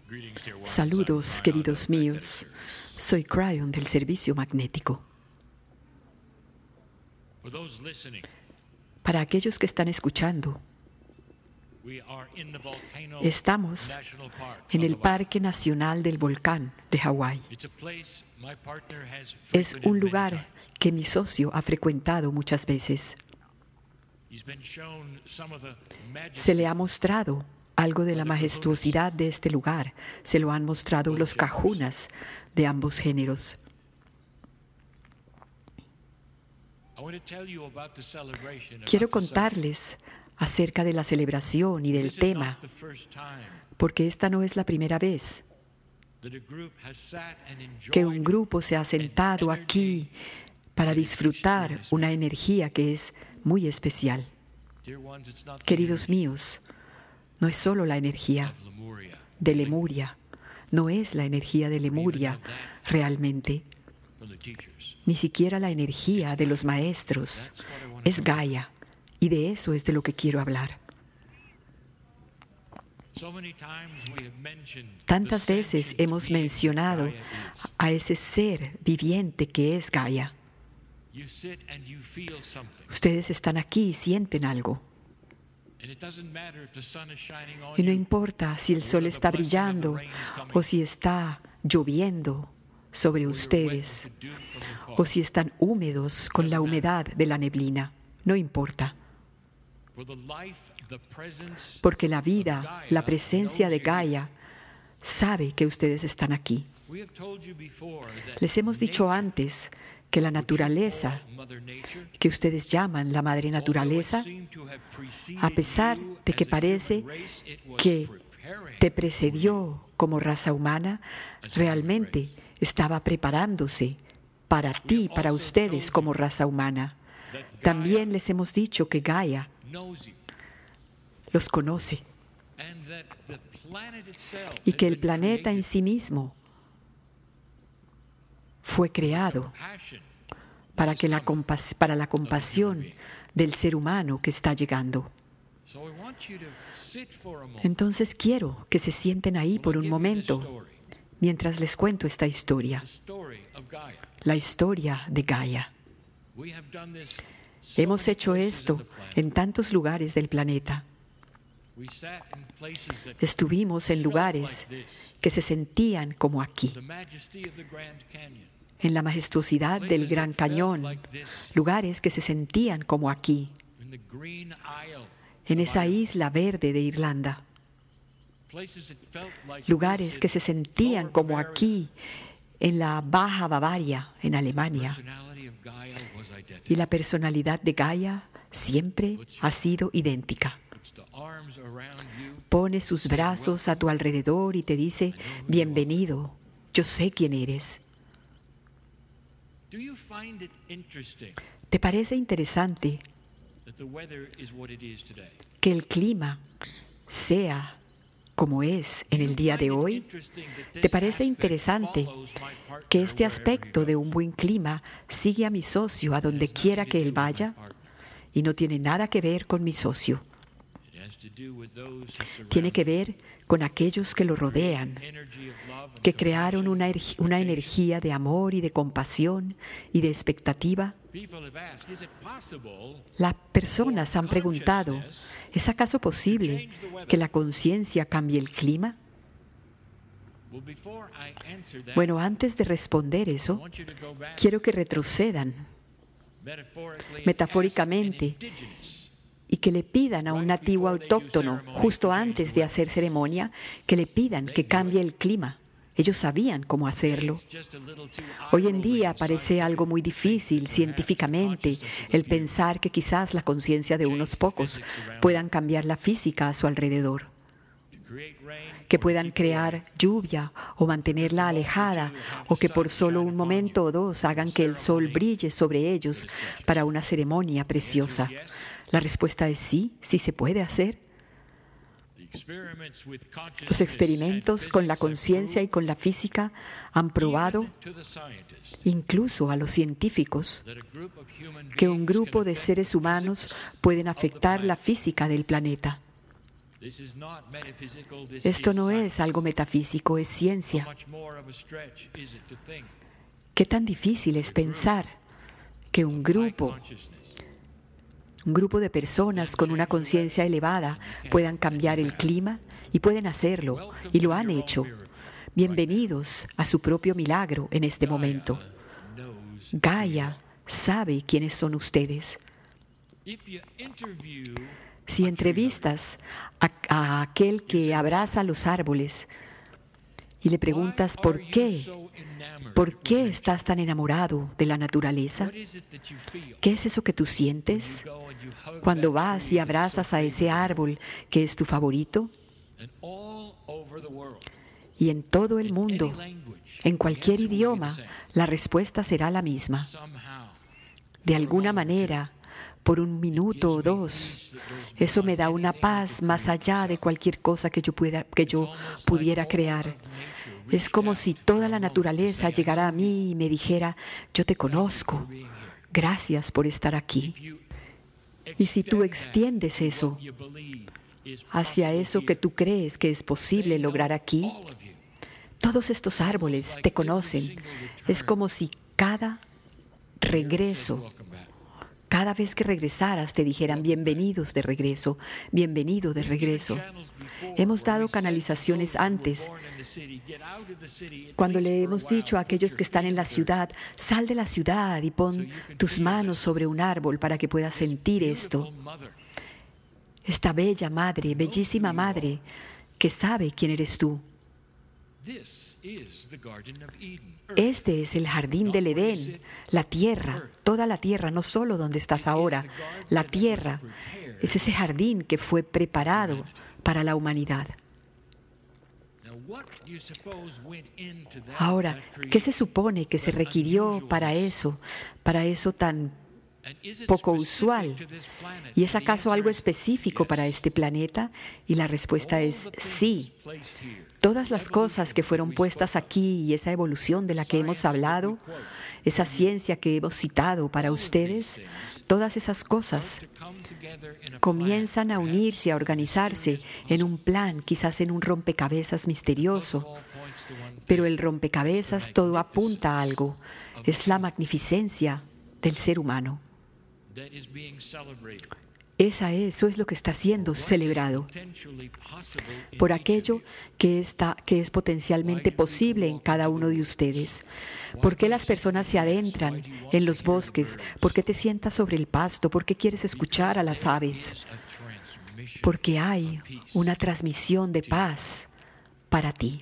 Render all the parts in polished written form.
Saludos, queridos míos. Soy Cryon del Servicio Magnético. Para aquellos que están escuchando, estamos en el Parque Nacional del Volcán de Hawái. Es un lugar que mi socio ha frecuentado muchas veces. Se le ha mostrado algo de la majestuosidad de este lugar. Se lo han mostrado los kahunas de ambos géneros. Quiero contarles acerca de la celebración y del tema, porque esta no es la primera vez que un grupo se ha sentado aquí para disfrutar una energía que es muy especial. Queridos míos, no es solo la energía de Lemuria, no es la energía de Lemuria realmente, ni siquiera la energía de los maestros, es Gaia, y de eso es de lo que quiero hablar. Tantas veces hemos mencionado a ese ser viviente que es Gaia. Ustedes están aquí y sienten algo. Y no importa si el sol está brillando o si está lloviendo sobre ustedes o si están húmedos con la humedad de la neblina, no importa. Porque la vida, la presencia de Gaia, sabe que ustedes están aquí. Les hemos dicho antes que la naturaleza, que ustedes llaman la madre naturaleza, a pesar de que parece que te precedió como raza humana, realmente estaba preparándose para ti, para ustedes como raza humana. También les hemos dicho que Gaia los conoce y que el planeta en sí mismo fue creado para la compasión del ser humano que está llegando. Entonces quiero que se sienten ahí por un momento mientras les cuento esta historia, la historia de Gaia. Hemos hecho esto en tantos lugares del planeta. Estuvimos en lugares que se sentían como aquí, en la majestuosidad del Gran Cañón, lugares que se sentían como aquí, en esa isla verde de Irlanda, lugares que se sentían como aquí, en la Baja Bavaria, en Alemania. Y la personalidad de Gaia siempre ha sido idéntica. Pone sus brazos a tu alrededor y te dice: bienvenido, yo sé quién eres. ¿Te parece interesante que el clima sea como es en el día de hoy? ¿Te parece interesante que este aspecto de un buen clima sigue a mi socio a donde quiera que él vaya? Y no tiene nada que ver con mi socio. Tiene que ver con aquellos que lo rodean, que crearon una energía de amor y de compasión y de expectativa. Las personas han preguntado: ¿es acaso posible que la conciencia cambie el clima? Bueno, antes de responder eso, quiero que retrocedan metafóricamente y que le pidan a un nativo autóctono, justo antes de hacer ceremonia, que le pidan que cambie el clima. Ellos sabían cómo hacerlo. Hoy en día parece algo muy difícil científicamente el pensar que quizás la conciencia de unos pocos puedan cambiar la física a su alrededor, que puedan crear lluvia o mantenerla alejada, o que por solo un momento o dos hagan que el sol brille sobre ellos para una ceremonia preciosa. La respuesta es sí, sí se puede hacer. Los experimentos con la conciencia y con la física han probado, incluso a los científicos, que un grupo de seres humanos pueden afectar la física del planeta. Esto no es algo metafísico, es ciencia. ¿Qué tan difícil es pensar que un grupo de personas con una conciencia elevada puedan cambiar el clima? Y pueden hacerlo, y lo han hecho. Bienvenidos a su propio milagro en este momento. Gaia sabe quiénes son ustedes. Si entrevistas a aquel que abraza los árboles y le preguntas ¿por qué estás tan enamorado de la naturaleza? ¿Qué es eso que tú sientes cuando vas y abrazas a ese árbol que es tu favorito? Y en todo el mundo, en cualquier idioma, la respuesta será la misma. De alguna manera, por un minuto o dos, eso me da una paz más allá de cualquier cosa que yo pudiera crear. Es como si toda la naturaleza llegara a mí y me dijera, yo te conozco, gracias por estar aquí. Y si tú extiendes eso hacia eso que tú crees que es posible lograr aquí, todos estos árboles te conocen. Es como si cada regreso, cada vez que regresaras te dijeran bienvenidos de regreso, bienvenido de regreso. Hemos dado canalizaciones antes, cuando le hemos dicho a aquellos que están en la ciudad, sal de la ciudad y pon tus manos sobre un árbol para que puedas sentir esto. Esta bella madre, bellísima madre, que sabe quién eres tú. Este es el jardín del Edén, la tierra, toda la tierra, no solo donde estás ahora. La tierra es ese jardín que fue preparado para la humanidad. Ahora, ¿qué se supone que se requirió para eso tan poco usual? ¿Y es acaso algo específico para este planeta? Y la respuesta es sí. Todas las cosas que fueron puestas aquí y esa evolución de la que hemos hablado, esa ciencia que hemos citado para ustedes, todas esas cosas comienzan a unirse, a organizarse en un plan, quizás en un rompecabezas misterioso. Pero el rompecabezas todo apunta a algo. Es la magnificencia del ser humano. Eso es lo que está siendo celebrado por aquello que es potencialmente posible en cada uno de ustedes. ¿Por qué las personas se adentran en los bosques? ¿Por qué te sientas sobre el pasto? ¿Por qué quieres escuchar a las aves? Porque hay una transmisión de paz para ti.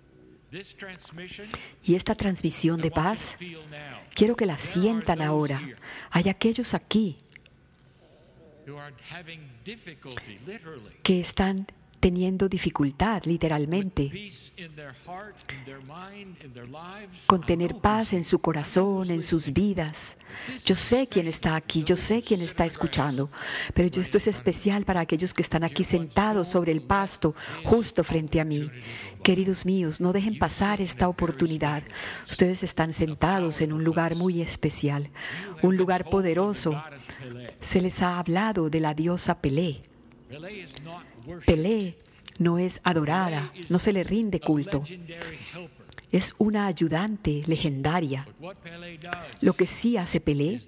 Y esta transmisión de paz, quiero que la sientan ahora. Hay aquellos aquí que están teniendo dificultad, literalmente, con tener paz en su corazón, en sus vidas. Yo sé quién está aquí, yo sé quién está escuchando, pero esto es especial para aquellos que están aquí sentados sobre el pasto, justo frente a mí. Queridos míos, no dejen pasar esta oportunidad. Ustedes están sentados en un lugar muy especial, un lugar poderoso. Se les ha hablado de la diosa Pelé. Pelé no es adorada, no se le rinde culto. Es una ayudante legendaria. Lo que sí hace Pelé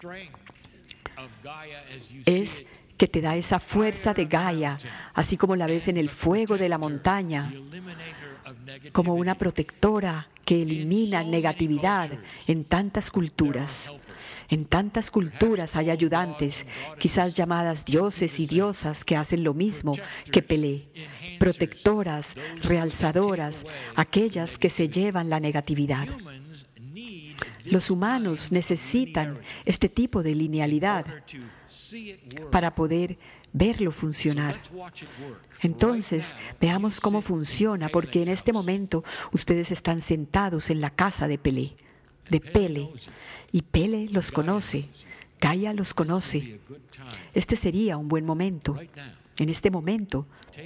es que te da esa fuerza de Gaia, así como la ves en el fuego de la montaña, como una protectora que elimina negatividad en tantas culturas. En tantas culturas hay ayudantes, quizás llamadas dioses y diosas, que hacen lo mismo que Pelé. Protectoras, realzadoras, aquellas que se llevan la negatividad. Los humanos necesitan este tipo de linealidad para poder verlo funcionar. Entonces, veamos cómo funciona, porque en este momento ustedes están sentados en la casa de Pelé, y Pelé los conoce, Gaia los conoce. Este sería un buen momento, en este momento,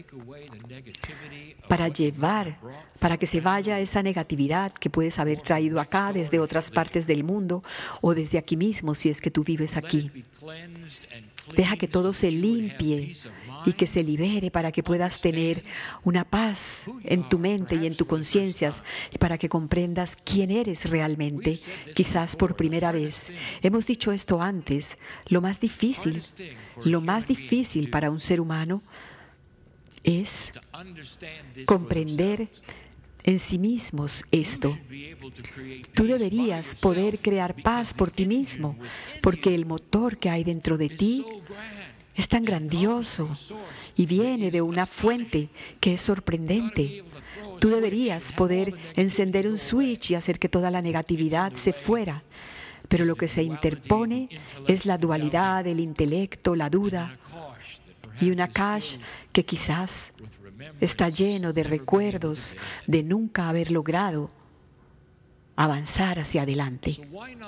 para que se vaya esa negatividad que puedes haber traído acá desde otras partes del mundo o desde aquí mismo si es que tú vives aquí. Deja que todo se limpie y que se libere para que puedas tener una paz en tu mente y en tu conciencia, para que comprendas quién eres realmente, quizás por primera vez. Hemos dicho esto antes. Lo más difícil para un ser humano es comprender en sí mismos esto. Tú deberías poder crear paz por ti mismo, porque el motor que hay dentro de ti es tan grandioso y viene de una fuente que es sorprendente. Tú deberías poder encender un switch y hacer que toda la negatividad se fuera. Pero lo que se interpone es la dualidad, el intelecto, la duda y una cache que quizás está lleno de recuerdos de nunca haber logrado avanzar hacia adelante.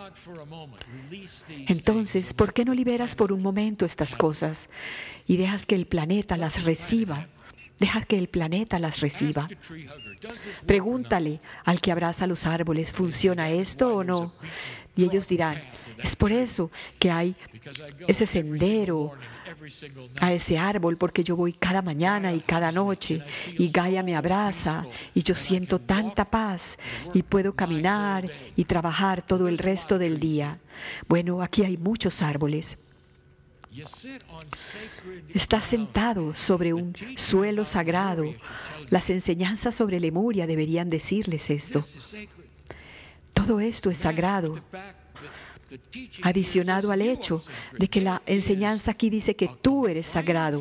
Entonces, ¿por qué no liberas por un momento estas cosas y dejas que el planeta las reciba? Deja que el planeta las reciba. Pregúntale al que abraza los árboles, ¿funciona esto o no? Y ellos dirán, es por eso que hay ese sendero a ese árbol, porque yo voy cada mañana y cada noche y Gaia me abraza y yo siento tanta paz y puedo caminar y trabajar todo el resto del día. Bueno, aquí hay muchos árboles. Estás sentado sobre un suelo sagrado. Las enseñanzas sobre Lemuria deberían decirles esto. Todo esto es sagrado. Adicionado al hecho de que la enseñanza aquí dice que tú eres sagrado.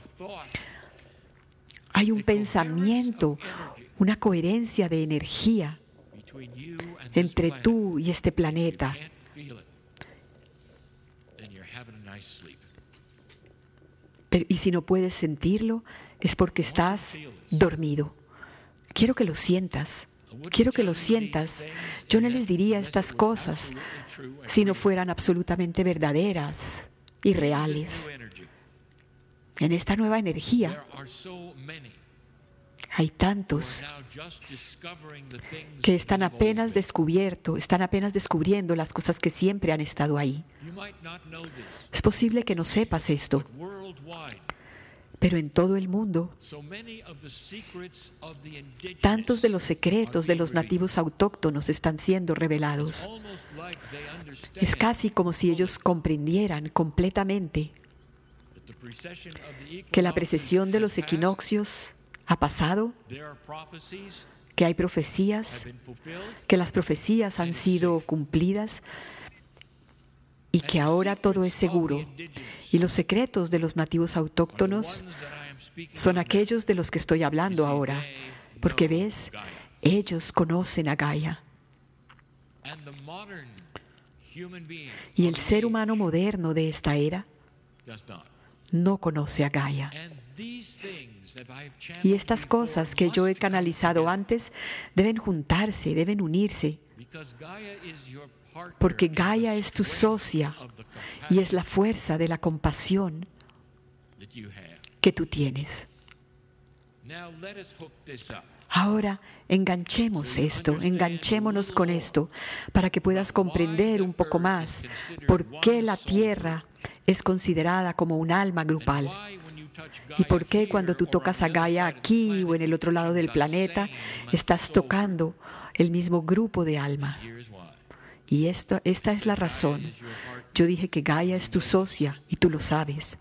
Hay un pensamiento, una coherencia de energía entre tú y este planeta. Y si no puedes sentirlo, es porque estás dormido. Quiero que lo sientas. Quiero que lo sientas. Yo no les diría estas cosas si no fueran absolutamente verdaderas y reales. En esta nueva energía hay tantos que están apenas descubriendo las cosas que siempre han estado ahí. Es posible que no sepas esto, pero en todo el mundo, tantos de los secretos de los nativos autóctonos están siendo revelados. Es casi como si ellos comprendieran completamente que la precesión de los equinoccios ha pasado, que hay profecías, que las profecías han sido cumplidas y que ahora todo es seguro. Y los secretos de los nativos autóctonos son aquellos de los que estoy hablando ahora, porque ves, ellos conocen a Gaia. Y el ser humano moderno de esta era no conoce a Gaia. Y estas cosas que yo he canalizado antes deben juntarse, deben unirse, porque Gaia es tu socia y es la fuerza de la compasión que tú tienes. Ahora enganchémonos con esto para que puedas comprender un poco más por qué la Tierra es considerada como un alma grupal y por qué cuando tú tocas a Gaia aquí o en el otro lado del planeta estás tocando el mismo grupo de alma. Y esta es la razón. Yo dije que Gaia es tu socia y tú lo sabes.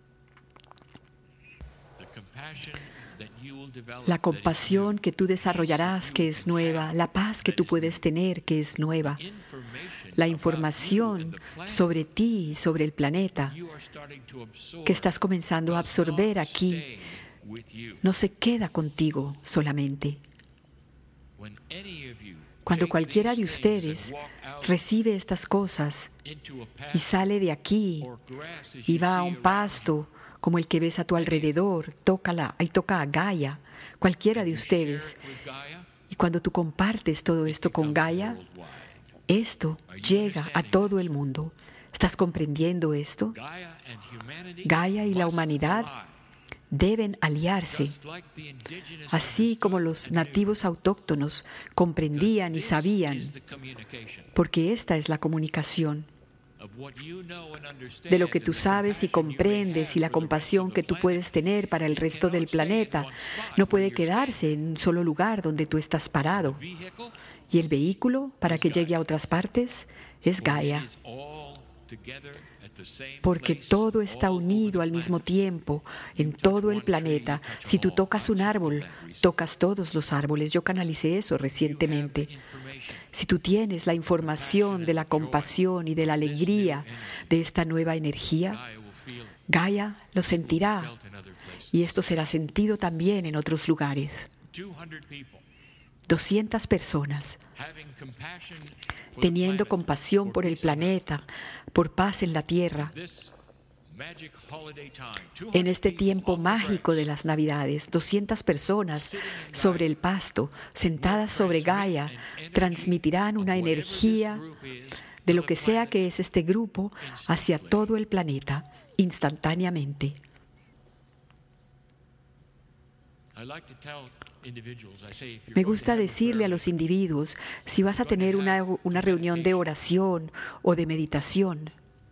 La compasión que tú desarrollarás, que es nueva, la paz que tú puedes tener, que es nueva, la información sobre ti y sobre el planeta que estás comenzando a absorber aquí, no se queda contigo solamente. Cuando cualquiera de ustedes recibe estas cosas y sale de aquí y va a un pasto como el que ves a tu alrededor, toca a Gaia, cualquiera de ustedes. Y cuando tú compartes todo esto con Gaia, esto llega a todo el mundo. ¿Estás comprendiendo esto? Gaia y la humanidad deben aliarse, así como los nativos autóctonos comprendían y sabían, porque esta es la comunicación. de lo que tú sabes y comprendes y la compasión que tú puedes tener para el resto del planeta no puede quedarse en un solo lugar donde tú estás parado. Y el vehículo para que llegue a otras partes es Gaia. Porque todo está unido al mismo tiempo en todo el planeta. Si tú tocas un árbol, tocas todos los árboles. Yo canalicé eso recientemente. Si tú tienes la información de la compasión y de la alegría de esta nueva energía, Gaia lo sentirá y esto será sentido también en otros lugares. 200 personas teniendo compasión por el planeta, por paz en la tierra. En este tiempo mágico de las Navidades, 200 personas sobre el pasto, sentadas sobre Gaia, transmitirán una energía de lo que sea que es este grupo hacia todo el planeta, instantáneamente. Me gusta decirle a los individuos, si vas a tener una reunión de oración o de meditación,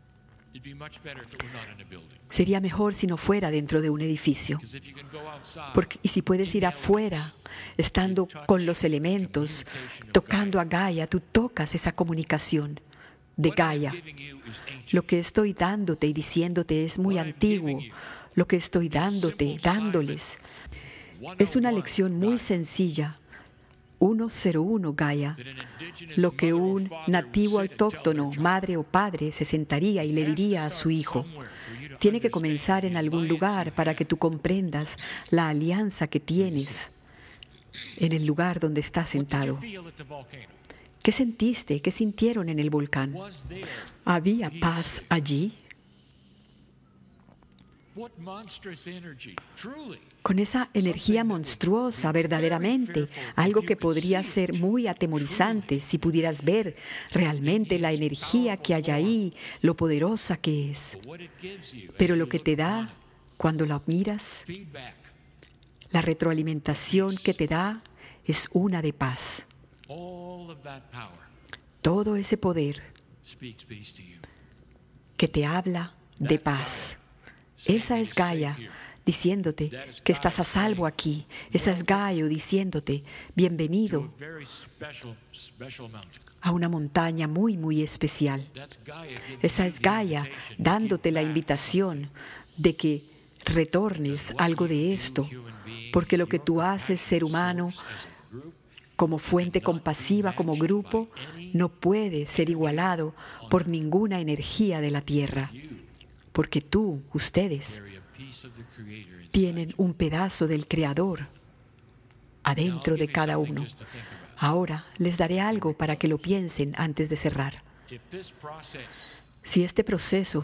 sería mejor si no fuera dentro de un edificio. Y si puedes ir afuera, estando con los elementos, tocando a Gaia, tú tocas esa comunicación de Gaia. Lo que estoy dándote y diciéndote es muy antiguo. Lo que estoy dándoles, es una lección muy sencilla. 101 Gaia. Lo que un nativo autóctono, madre o padre, se sentaría y le diría a su hijo. Tiene que comenzar en algún lugar para que tú comprendas la alianza que tienes en el lugar donde estás sentado. ¿Qué sentiste? ¿Qué sintieron en el volcán? ¿Había paz allí? Con esa energía monstruosa, verdaderamente, algo que podría ser muy atemorizante si pudieras ver realmente la energía que hay ahí, lo poderosa que es. Pero lo que te da, cuando la miras, la retroalimentación que te da es una de paz. Todo ese poder que te habla de paz. Esa es Gaia diciéndote que estás a salvo aquí. Esa es Gaia diciéndote bienvenido a una montaña muy, muy especial. Esa es Gaia dándote la invitación de que retornes algo de esto, porque lo que tú haces, ser humano, como fuente compasiva, como grupo, no puede ser igualado por ninguna energía de la tierra. Porque ustedes, tienen un pedazo del Creador adentro de cada uno. Ahora les daré algo para que lo piensen antes de cerrar. Si este proceso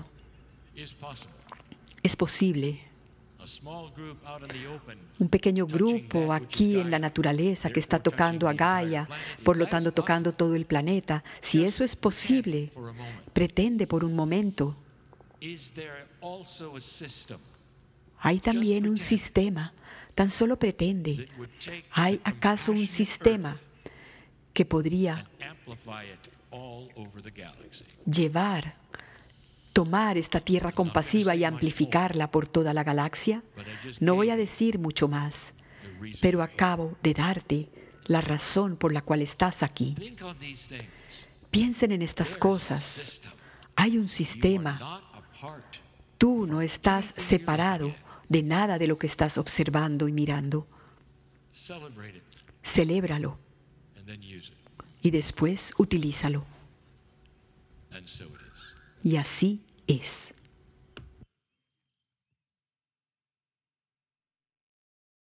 es posible, un pequeño grupo aquí en la naturaleza que está tocando a Gaia, por lo tanto tocando todo el planeta, si eso es posible, pretende por un momento. ¿Hay también un sistema? Tan solo pretende. ¿Hay acaso un sistema que podría tomar esta tierra compasiva y amplificarla por toda la galaxia? No voy a decir mucho más, pero acabo de darte la razón por la cual estás aquí. Piensen en estas cosas. Hay un sistema. Tú no estás separado de nada de lo que estás observando y mirando. Celébralo y después utilízalo. Y así es.